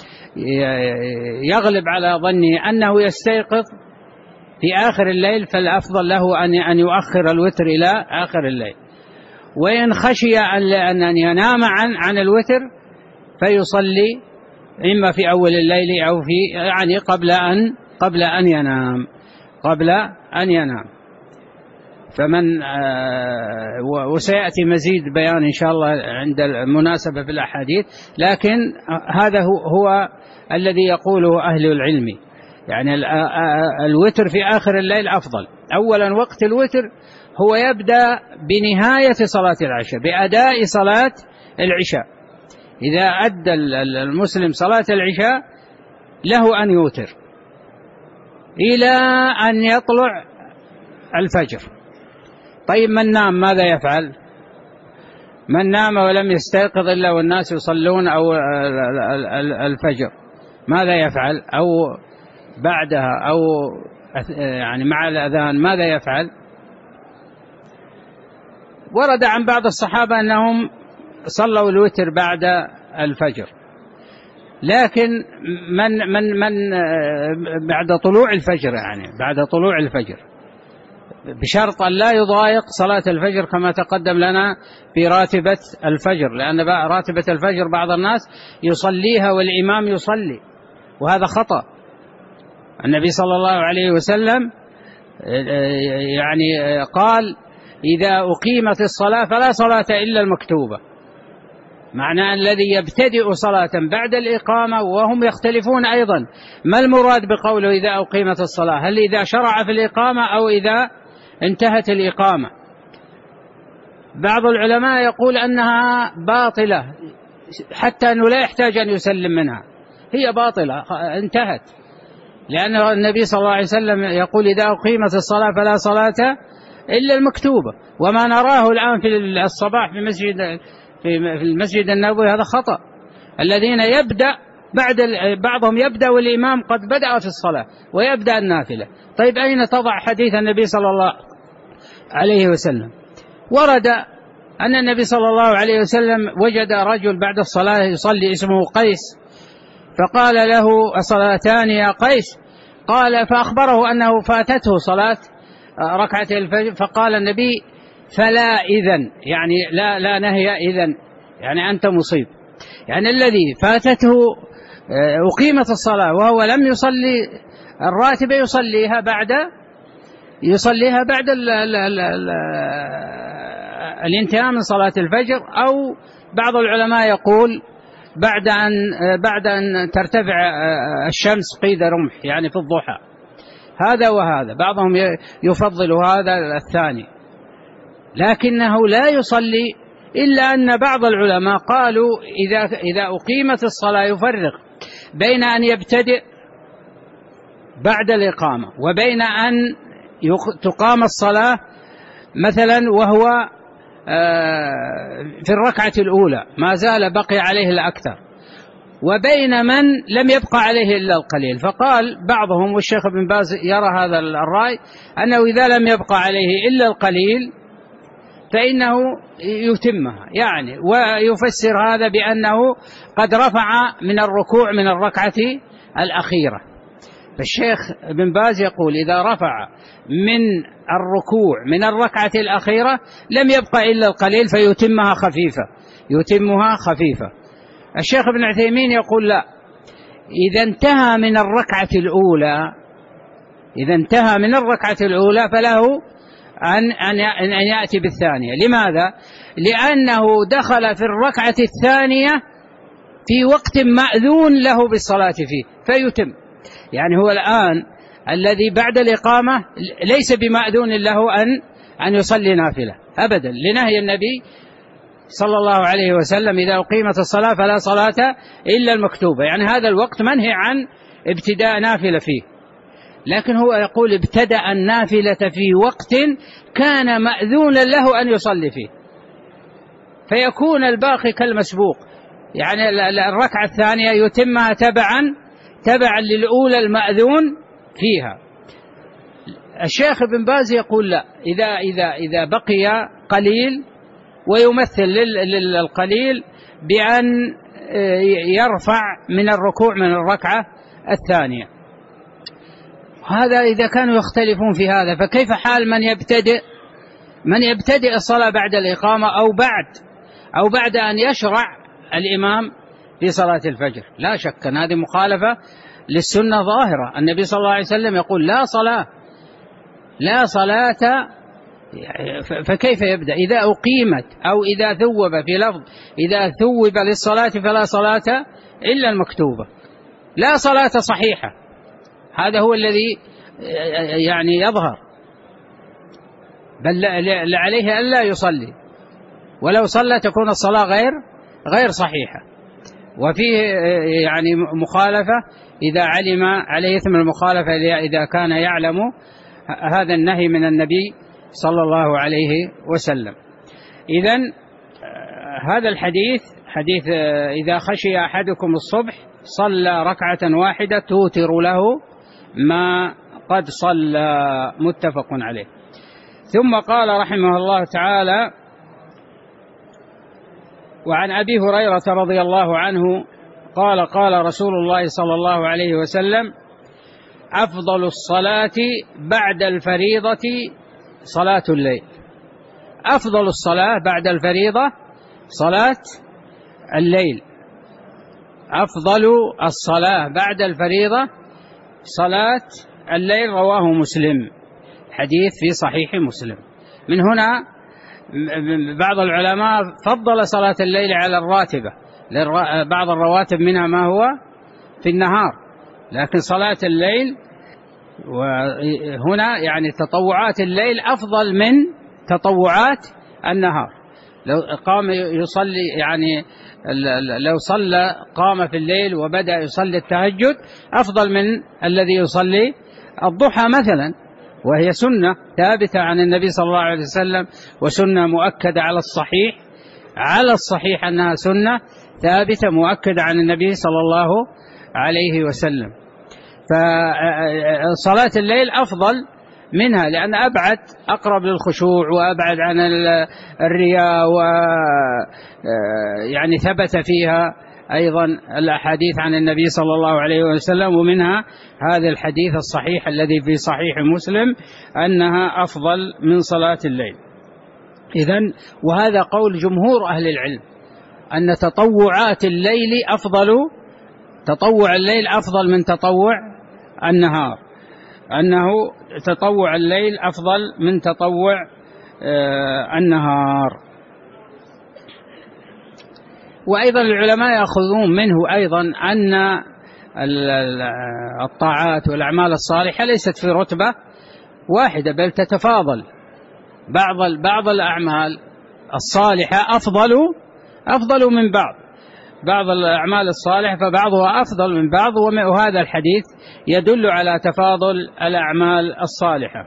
Speaker 1: يغلب على ظنه أنه يستيقظ في آخر الليل فالأفضل له أن يؤخر الوتر إلى آخر الليل، وإن خشي أن ينام عن الوتر فيصلي إما في أول الليل أو في يعني قبل أن أن ينام. فمن وسيأتي مزيد بيان إن شاء الله عند المناسبة في الأحاديث، لكن هذا هو الذي يقوله أهل العلم، يعني الوتر في آخر الليل أفضل. أولا وقت الوتر هو يبدأ بنهاية صلاة العشاء، بأداء صلاة العشاء. إذا أدى المسلم صلاة العشاء له أن يوتر إلى أن يطلع الفجر. طيب من نام ماذا يفعل؟ من نام ولم يستيقظ إلا والناس يصلون أو الفجر ماذا يفعل؟ أو بعدها أو يعني مع الأذان ماذا يفعل؟ ورد عن بعض الصحابة أنهم صلوا الوتر بعد الفجر، لكن من بعد طلوع الفجر، يعني بعد طلوع الفجر، بشرط أن لا يضايق صلاة الفجر كما تقدم لنا في راتبة الفجر، لأن راتبة الفجر بعض الناس يصليها والإمام يصلي، وهذا خطأ. النبي صلى الله عليه وسلم يعني قال: إذا أقيمت الصلاة فلا صلاة إلا المكتوبة. معنى الذي يبتدئ صلاة بعد الإقامة، وهم يختلفون أيضا ما المراد بقوله إذا أقيمت الصلاة، هل إذا شرع في الإقامة أو إذا انتهت الإقامة؟ بعض العلماء يقول أنها باطلة حتى أنه لا يحتاج أن يسلم منها، هي باطلة انتهت، لأن النبي صلى الله عليه وسلم يقول: إذا أقيمت الصلاة فلا صلاة إلا المكتوبة. وما نراه الآن في الصباح في المسجد النبوي هذا خطأ. الذين يبدأ بعضهم يبدأ والإمام قد بدأ في الصلاة ويبدأ النافلة. طيب أين تضع حديث النبي صلى الله عليه وسلم؟ ورد أن النبي صلى الله عليه وسلم وجد رجل بعد الصلاة يصلي اسمه قيس، فقال له: الصلاتان يا قيس؟ قال فأخبره أنه فاتته صلاة ركعتي الفجر، فقال النبي: فلا إذن، يعني لا نهي إذن، يعني أنت مصيب. يعني الذي فاتته أقيمت الصلاة وهو لم يصلي الراتبة يصليها بعد الانتهاء من صلاة الفجر، أو بعض العلماء يقول بعد أن ترتفع الشمس قيد رمح، يعني في الضحى. هذا وهذا، بعضهم يفضل هذا الثاني، لكنه لا يصلي، إلا أن بعض العلماء قالوا إذا أقيمت الصلاة يفرق بين أن يبتدئ بعد الإقامة وبين أن تقام الصلاة مثلا وهو في الركعة الأولى ما زال بقي عليه الأكثر، وبين من لم يبقى عليه إلا القليل. فقال بعضهم، والشيخ ابن باز يرى هذا الرأي، أنه إذا لم يبقى عليه إلا القليل فإنه يتمها، يعني ويفسر هذا بأنه قد رفع من الركوع من الركعة الأخيرة. فالشيخ ابن باز يقول: إذا رفع من الركوع من الركعة الأخيرة لم يبقى إلا القليل فيتمها خفيفة. الشيخ ابن عثيمين يقول: لا، إذا انتهى من الركعة الأولى فله أن يأتي بالثانية. لماذا؟ لأنه دخل في الركعة الثانية في وقت مأذون له بالصلاة فيه فيتم. يعني هو الآن الذي بعد الإقامة ليس بمأذون له أن يصلي نافلة أبدا، لنهي النبي صلى الله عليه وسلم: إذا أقيمت الصلاة فلا صلاة إلا المكتوبة. يعني هذا الوقت منهي عن ابتداء نافلة فيه، لكن هو يقول ابتدأ النافلة في وقت كان مأذونا له أن يصلي فيه، فيكون الباقي كالمسبوق. يعني الركعة الثانية يتمها تبعا للأولى المأذون فيها. الشيخ ابن باز يقول: لا، إذا بقي قليل ويمثل للقليل بأن يرفع من الركوع من الركعة الثانية. هذا إذا كانوا يختلفون في هذا، فكيف حال من يبتدئ الصلاة بعد الإقامة أو بعد أن يشرع الإمام في صلاة الفجر؟ لا شك أن هذه مخالفة للسنة ظاهرة. النبي صلى الله عليه وسلم يقول: لا صلاة لا صلاة، فكيف يبدأ إذا أقيمت أو إذا ثوب في لفظ إذا ثوب للصلاة فلا صلاة إلا المكتوبة، لا صلاة صحيحة، هذا هو الذي يعني يظهر، بل عليه ألا يصلي، ولو صلى تكون الصلاة غير صحيحة. وفيه يعني مخالفة إذا علم عليه إثم المخالفة إذا كان يعلم هذا النهي من النبي صلى الله عليه وسلم. إذن هذا الحديث حديث إذا خشي أحدكم الصبح صلى ركعة واحدة توتر له ما قد صلى، متفق عليه. ثم قال رحمه الله تعالى: وعن أبي هريرة رضي الله عنه قال: قال رسول الله صلى الله عليه وسلم: أفضل الصلاة بعد الفريضة صلاة الليل. أفضل الصلاة بعد الفريضة صلاة الليل. أفضل الصلاة بعد الفريضة صلاة الليل، رواه مسلم، حديث في صحيح مسلم. من هنا بعض العلماء فضل صلاة الليل على الراتبة، بعض الرواتب منها ما هو في النهار، لكن صلاة الليل وهنا يعني تطوعات الليل أفضل من تطوعات النهار. لو قام يصلي يعني لو صلى قام في الليل وبدأ يصلي التهجد أفضل من الذي يصلي الضحى مثلا، وهي سنة ثابتة عن النبي صلى الله عليه وسلم، وسنة مؤكدة على الصحيح أنها سنة ثابتة مؤكدة عن النبي صلى الله عليه وسلم. فصلاة الليل أفضل منها لأن أبعد، أقرب للخشوع وأبعد عن الرياء، ويعني ثبت فيها أيضا الأحاديث عن النبي صلى الله عليه وسلم، ومنها هذا الحديث الصحيح الذي في صحيح مسلم أنها أفضل من صلاة الليل. إذن وهذا قول جمهور أهل العلم أن تطوعات الليل أفضل، تطوع الليل أفضل من تطوع النهار، أنه تطوع الليل أفضل من تطوع النهار. وأيضا العلماء يأخذون منه أيضا أن الطاعات والأعمال الصالحة ليست في رتبة واحدة بل تتفاضل، بعض الأعمال الصالحة أفضل من بعض الأعمال الصالحة فبعضها أفضل من بعض، وهذا الحديث يدل على تفاضل الأعمال الصالحة.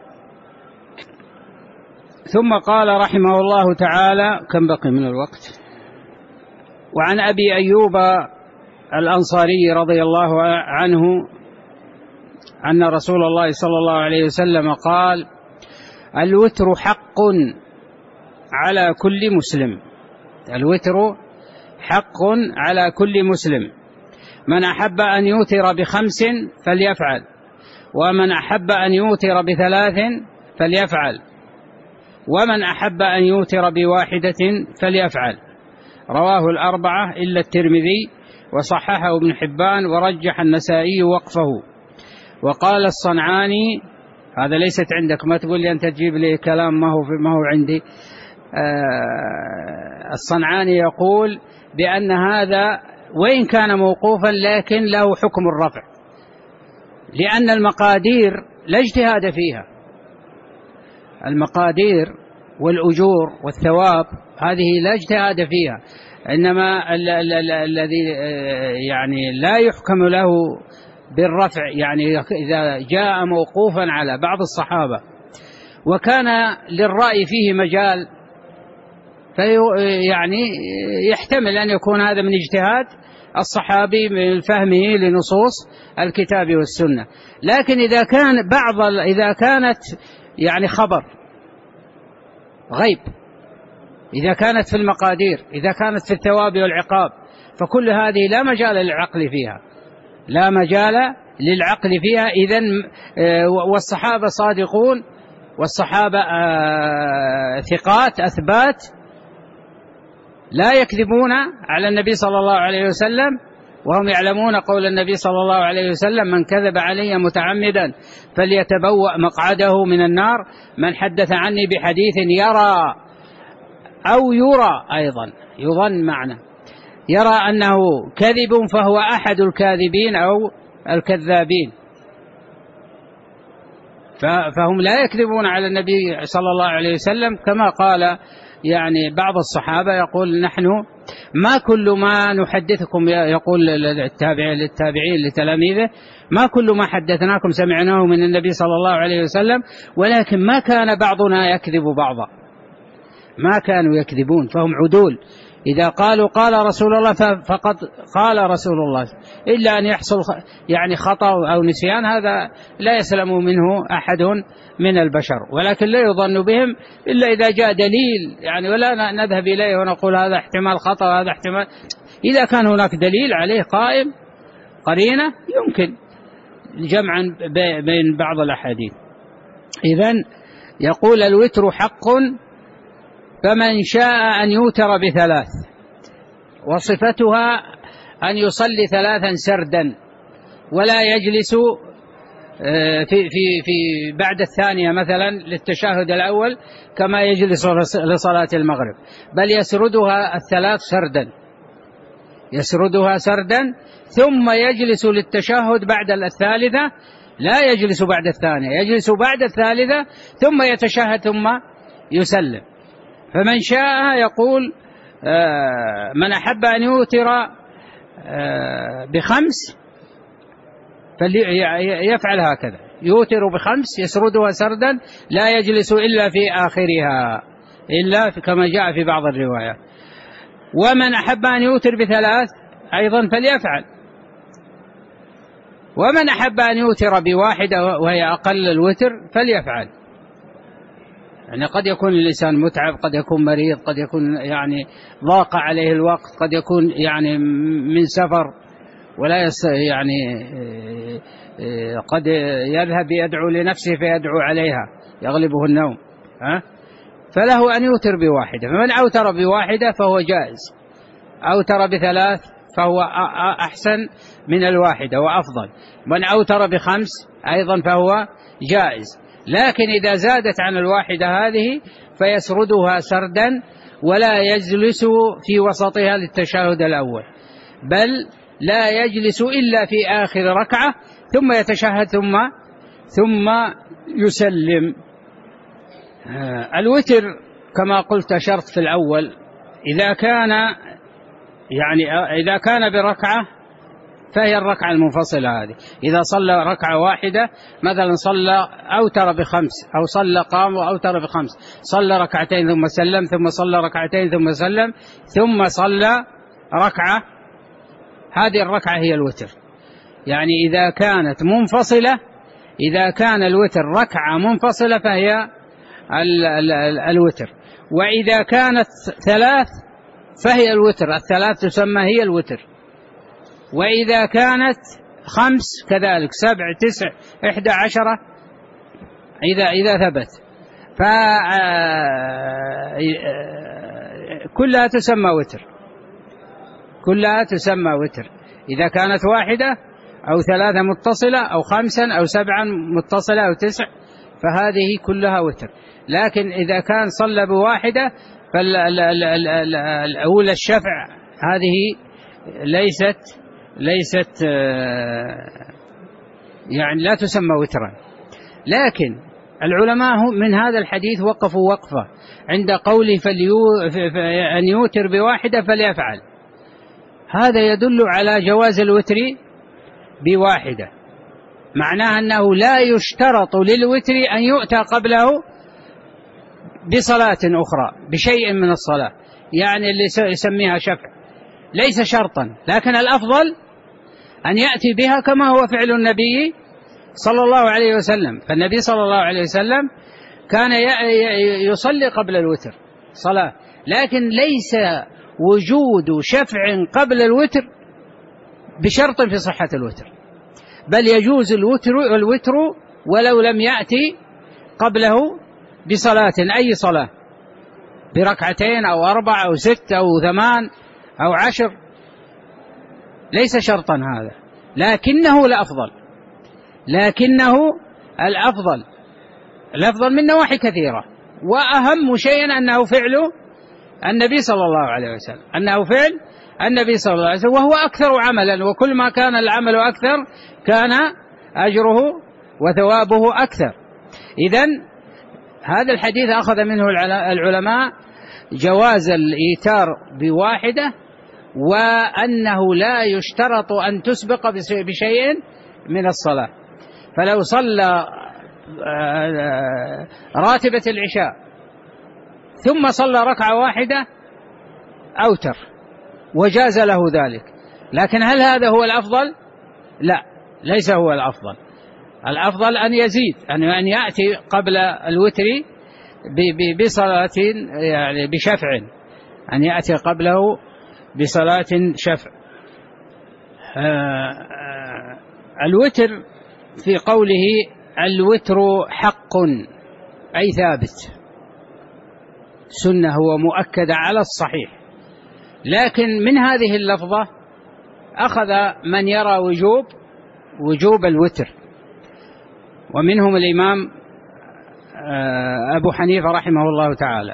Speaker 1: ثم قال رحمه الله تعالى: كم بقي من الوقت؟ وعن أبي أيوب الأنصاري رضي الله عنه أن رسول الله صلى الله عليه وسلم قال: الوتر حق على كل مسلم. الوتر حق على كل مسلم، من أحب أن يوتر ب5 فليفعل، ومن أحب أن يوتر ب3 فليفعل، ومن أحب أن يوتر ب1 فليفعل. رواه الأربعة إلا الترمذي، وصححه ابن حبان، ورجح النسائي وقفه. وقال الصنعاني، هذا ليست عندك، ما تقول لي أنت تجيب لي كلام ما هو عندي. الصنعاني يقول بأن هذا وإن كان موقوفا لكن له حكم الرفع، لأن المقادير لا اجتهاد فيها، المقادير والأجور والثواب هذه لا اجتهاد فيها، إنما الذي يعني لا يحكم له بالرفع يعني إذا جاء موقوفا على بعض الصحابة وكان للرأي فيه مجال، يعني يحتمل أن يكون هذا من اجتهاد الصحابي من فهمه لنصوص الكتاب والسنة. لكن إذا كانت يعني خبر غيب، إذا كانت في المقادير، إذا كانت في الثواب والعقاب، فكل هذه لا مجال للعقل فيها، لا مجال للعقل فيها. إذن والصحابة صادقون، والصحابة ثقات أثبات لا يكذبون على النبي صلى الله عليه وسلم، وهم يعلمون قول النبي صلى الله عليه وسلم: من كذب علي متعمدا فليتبوأ مقعده من النار. من حدث عني بحديث يرى أو يرى أيضا يظن معنى يرى أنه كذب فهو أحد الكاذبين أو الكذابين، فهم لا يكذبون على النبي صلى الله عليه وسلم. كما قال يعني بعض الصحابة يقول: نحن ما كل ما نحدثكم، يقول للتابعين لتلاميذه: ما كل ما حدثناكم سمعناه من النبي صلى الله عليه وسلم، ولكن ما كان بعضنا يكذب بعضا. ما كانوا يكذبون، فهم عدول. إذا قالوا قال رسول الله فقد قال رسول الله، إلا أن يحصل يعني خطأ أو نسيان، هذا لا يسلم منه أحد من البشر، ولكن لا يظن بهم إلا إذا جاء دليل، يعني ولا نذهب إليه ونقول هذا احتمال خطأ وهذا احتمال. إذا كان هناك دليل عليه قائم قرينة يمكن جمعا بين بعض الأحاديث. إذن يقول: الوتر حق فمن شاء أن يوتر بثلاث، وصفتها أن يصلي ثلاثا سردا ولا يجلس في بعد الثانية مثلا للتشهد الأول كما يجلس لصلاة المغرب، بل يسردها الثلاث سردا، يسردها سردا ثم يجلس للتشهد بعد الثالثة، لا يجلس بعد الثانية، يجلس بعد الثالثة ثم يتشهد ثم يسلم. فمن شاء يقول: من أحب أن يوتر بخمس فليفعل هكذا، يوتر بخمس يسردها سردا لا يجلس إلا في آخرها، إلا كما جاء في بعض الروايات. ومن أحب أن يوتر بثلاث أيضا فليفعل. ومن أحب أن يوتر بواحدة وهي أقل الوتر فليفعل. يعني قد يكون الإنسان متعب، قد يكون مريض، قد يكون يعني ضاق عليه الوقت، قد يكون يعني من سفر ولا يعني قد يذهب يدعو لنفسه فيدعو عليها يغلبه النوم، فله أن يوتر بواحدة. فمن أوتر بواحدة فهو جائز، أوتر بثلاث فهو أحسن من الواحدة وأفضل، من أوتر بخمس أيضا فهو جائز. لكن إذا زادت عن الواحدة هذه فيسردها سردا ولا يجلس في وسطها للتشهد الأول، بل لا يجلس إلا في آخر ركعة ثم يتشهد ثم يسلم. الوتر كما قلت شرط في الأول، إذا كان بركعة فهي الركعة المنفصلة هذه. إذا صلى ركعة واحدة مثلا، صلى أوتر بخمس، أو صلى قام وأوتر بخمس، صلى ركعتين ثم سلم، ثم صلى ركعتين ثم سلم، ثم صلى ركعة، هذه الركعة هي الوتر. يعني إذا كانت منفصلة، إذا كان الوتر ركعة منفصلة فهي الوتر. وإذا كانت ثلاث فهي الوتر، الثلاث تسمى هي الوتر. وإذا كانت خمس كذلك، 7 9 11 إذا ثبت، كلها تسمى وتر، كلها تسمى وتر. إذا كانت واحدة أو ثلاثة متصلة أو خمسا أو 7 متصلة أو 9 فهذه كلها وتر. لكن إذا كان صلى بواحدة فالأولى الشفع هذه ليست يعني لا تسمى وترا. لكن العلماء من هذا الحديث وقفوا وقفة عند قوله أن يوتر بواحدة فليفعل. هذا يدل على جواز الوتر بواحدة، معناه أنه لا يشترط للوتر أن يؤتى قبله بصلاة أخرى، بشيء من الصلاة، يعني اللي يسميها شفع ليس شرطا، لكن الأفضل أن يأتي بها كما هو فعل النبي صلى الله عليه وسلم. فالنبي صلى الله عليه وسلم كان يصلي قبل الوتر صلاة، لكن ليس وجود شفع قبل الوتر بشرط في صحة الوتر، بل يجوز الوتر ولو لم يأتي قبله بصلاة، أي صلاة، بركعتين أو 4 أو 6 أو 8 أو 10. ليس شرطا هذا، لكنه الأفضل، الأفضل من نواحي كثيرة، وأهم شيء أنه فعل النبي صلى الله عليه وسلم، وهو أكثر عملا، وكل ما كان العمل أكثر كان أجره وثوابه أكثر. إذن هذا الحديث أخذ منه العلماء جواز الإيتار بواحدة، وأنه لا يشترط أن تسبق بشيء من الصلاة. فلو صلى راتبة العشاء ثم صلى ركعة واحدة أوتر وجاز له ذلك، لكن هل هذا هو الأفضل؟ لا، ليس هو الأفضل. الأفضل أن يزيد، أن يأتي قبل الوتر بصلاة يعني بشفع، أن يأتي قبله بصلاة شفع. الوتر في قوله الوتر حق أي ثابت، سنة ومؤكدة على الصحيح، لكن من هذه اللفظة أخذ من يرى وجوب الوتر، ومنهم الإمام أبو حنيفة رحمه الله تعالى.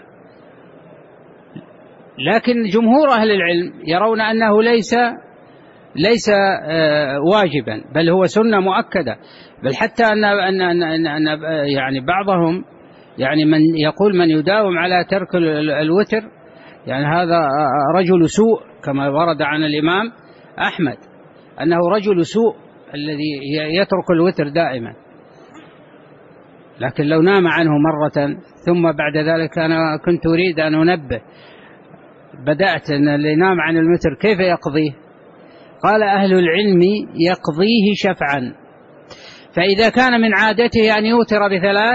Speaker 1: لكن جمهور أهل العلم يرون أنه ليس واجبا، بل هو سنة مؤكدة، بل حتى أن يعني بعضهم يعني من يقول من يداوم على ترك الوتر يعني هذا رجل سوء، كما ورد عن الإمام أحمد أنه رجل سوء الذي يترك الوتر دائما. لكن لو نام عنه مرة ثم بعد ذلك أنا كنت أريد أن أنبه، بدأت أن اللي نام عن الوتر كيف يقضيه؟ قال أهل العلم يقضيه شفعا، فإذا كان من عادته أن يوتر ب3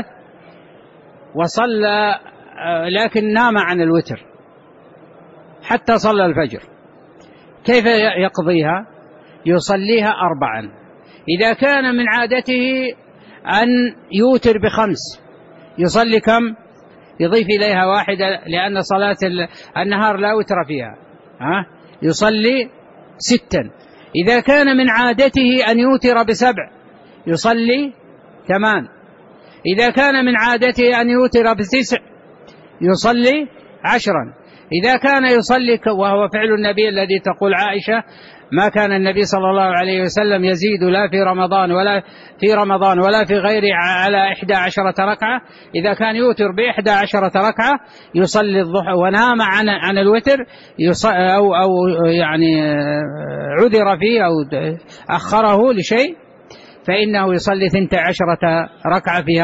Speaker 1: وصلى لكن نام عن الوتر حتى صلى الفجر، كيف يقضيها؟ يصليها 4. إذا كان من عادته أن يوتر ب5 يصلي كم؟ يضيف إليها 1 لأن صلاة النهار لا وتر فيها، يصلي 6. إذا كان من عادته أن يوتر ب7 يصلي 8. إذا كان من عادته أن يوتر ب9 يصلي 10. إذا كان يصلي وهو فعل النبي الذي تقول عائشة ما كان النبي صلى الله عليه وسلم يزيد لا في رمضان ولا في غيره على 11 ركعة، إذا كان يوتر ب11 ركعة يصلي الضحى ونام عن الوتر أو يعني عذر فيه أو أخره لشيء فإنه يصلي 12 ركعة في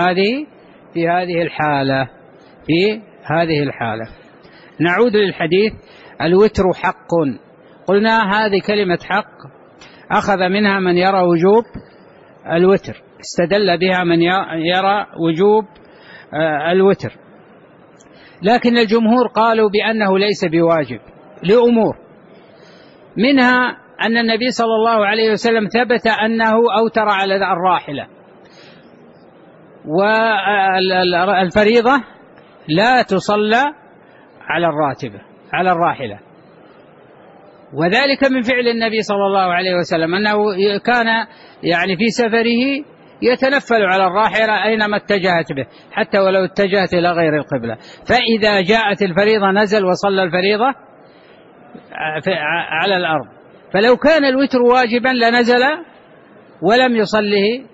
Speaker 1: هذه الحالة. نعود للحديث. الوتر حق، قلنا هذه كلمة حق أخذ منها من يرى وجوب الوتر، استدل بها من يرى وجوب الوتر، لكن الجمهور قالوا بأنه ليس بواجب لأمور، منها أن النبي صلى الله عليه وسلم ثبت أنه أوتر على الراحلة، والفريضة لا تصلى على الراحلة، وذلك من فعل النبي صلى الله عليه وسلم أنه كان يعني في سفره يتنفل على الراحلة أينما اتجهت به، حتى ولو اتجهت إلى غير القبلة، فإذا جاءت الفريضة نزل وصلى الفريضة على الأرض. فلو كان الوتر واجبا لنزل ولم يصله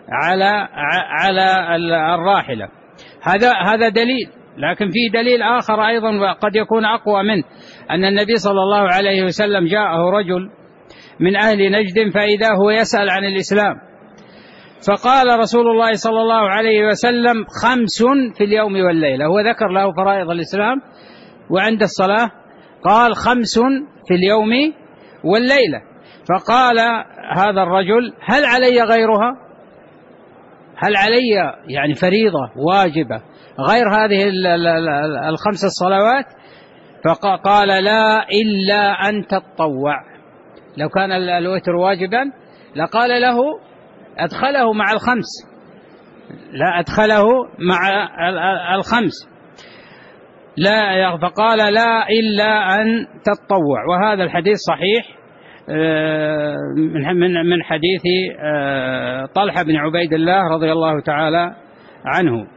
Speaker 1: على الراحلة. هذا دليل، لكن في دليل آخر أيضا قد يكون أقوى منه، أن النبي صلى الله عليه وسلم جاءه رجل من أهل نجد فإذا هو يسأل عن الإسلام، فقال رسول الله صلى الله عليه وسلم 5 في اليوم والليلة، هو ذكر له فرائض الإسلام وعند الصلاة قال 5 في اليوم والليلة، فقال هذا الرجل هل علي غيرها؟ هل علي يعني فريضة واجبة غير هذه ال5 الصلوات؟ فقال لا إلا أن تتطوع. لو كان الوتر واجبا لقال له أدخله مع ال5، لا أدخله مع ال5، لا، فقال لا إلا أن تتطوع. وهذا الحديث صحيح من حديث طلحة بن عبيد الله رضي الله تعالى عنه.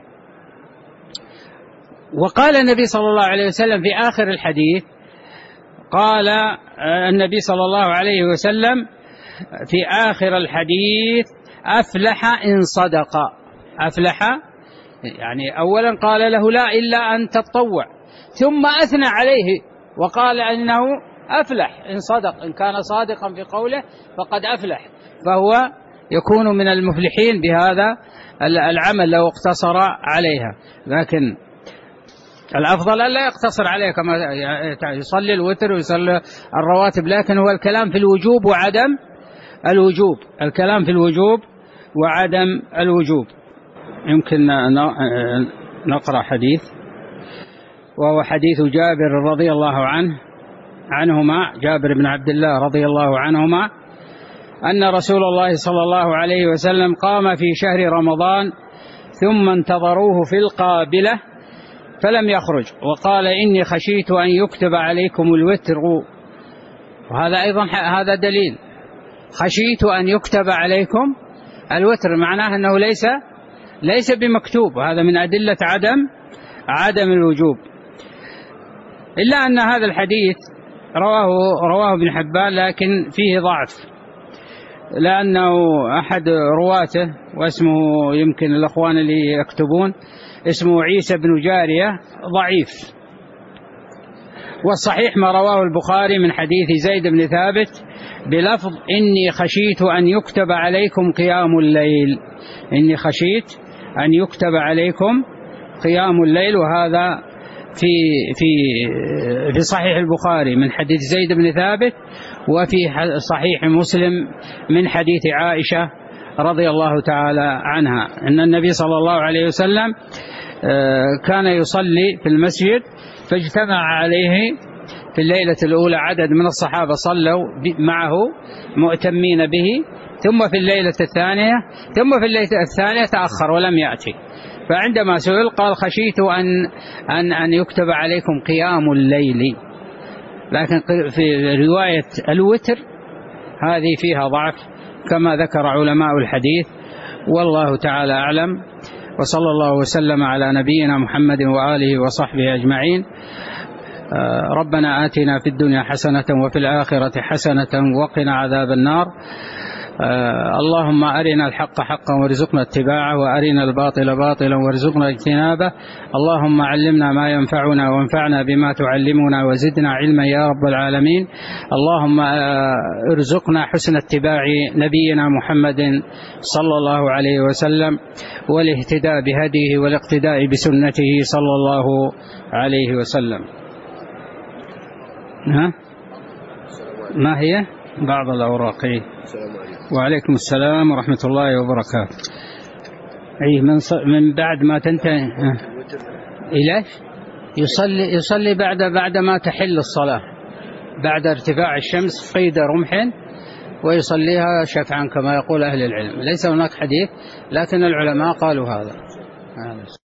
Speaker 1: وقال النبي صلى الله عليه وسلم في آخر الحديث، قال النبي صلى الله عليه وسلم في آخر الحديث: أفلح إن صدق. أفلح يعني أولا قال له لا إلا أن تتطوع، ثم أثنى عليه وقال إنه أفلح إن صدق، إن كان صادقا في قوله فقد أفلح، فهو يكون من المفلحين بهذا العمل لو اقتصر عليها. لكن الأفضل ألا يقتصر عليه، كما يصلي الوتر ويصلي الرواتب، لكن هو الكلام في الوجوب وعدم الوجوب، الكلام في الوجوب وعدم الوجوب. يمكن نقرأ حديث، وهو حديث جابر رضي الله عنهما، جابر بن عبد الله رضي الله عنهما، أن رسول الله صلى الله عليه وسلم قام في شهر رمضان ثم انتظروه في القابلة فلم يخرج، وقال: إني خشيت أن يكتب عليكم الوتر. وهذا أيضا هذا دليل، خشيت أن يكتب عليكم الوتر، معناه أنه ليس بمكتوب، وهذا من أدلة عدم الوجوب. إلا أن هذا الحديث رواه ابن حبان، لكن فيه ضعف، لأنه أحد رواته واسمه، يمكن الأخوان اللي يكتبون، اسمه عيسى بن جارية، ضعيف. والصحيح ما رواه البخاري من حديث زيد بن ثابت بلفظ: إني خشيت أن يكتب عليكم قيام الليل، إني خشيت أن يكتب عليكم قيام الليل. وهذا في صحيح البخاري من حديث زيد بن ثابت، وفي صحيح مسلم من حديث عائشة رضي الله تعالى عنها، أن النبي صلى الله عليه وسلم كان يصلي في المسجد، فاجتمع عليه في الليلة الأولى عدد من الصحابة صلوا معه مؤتمين به، ثم في الليلة الثانية تأخر ولم يأتي، فعندما سئل قال: خشيت أن يكتب عليكم قيام الليل. لكن في رواية الوتر هذه فيها ضعف كما ذكر علماء الحديث، والله تعالى أعلم. وصلى الله وسلم على نبينا محمد وآله وصحبه أجمعين. ربنا آتنا في الدنيا حسنة وفي الآخرة حسنة وقنا عذاب النار. اللهم أرنا الحق حقا وارزقنا اتباعه، وأرنا الباطل باطلا وارزقنا اجتنابه. اللهم علمنا ما ينفعنا وانفعنا بما تعلمنا وزدنا علما يا رب العالمين. اللهم ارزقنا حسن اتباع نبينا محمد صلى الله عليه وسلم، والاهتداء بهديه والاقتداء بسنته صلى الله عليه وسلم. ما هي بعض الأوراق؟ وعليكم السلام ورحمة الله وبركاته. أي من بعد ما تنتهي إلى يصلي بعد ما تحل الصلاة، بعد ارتفاع الشمس قيد رمح، ويصليها شفعا كما يقول أهل العلم. ليس هناك حديث، لكن العلماء قالوا هذا.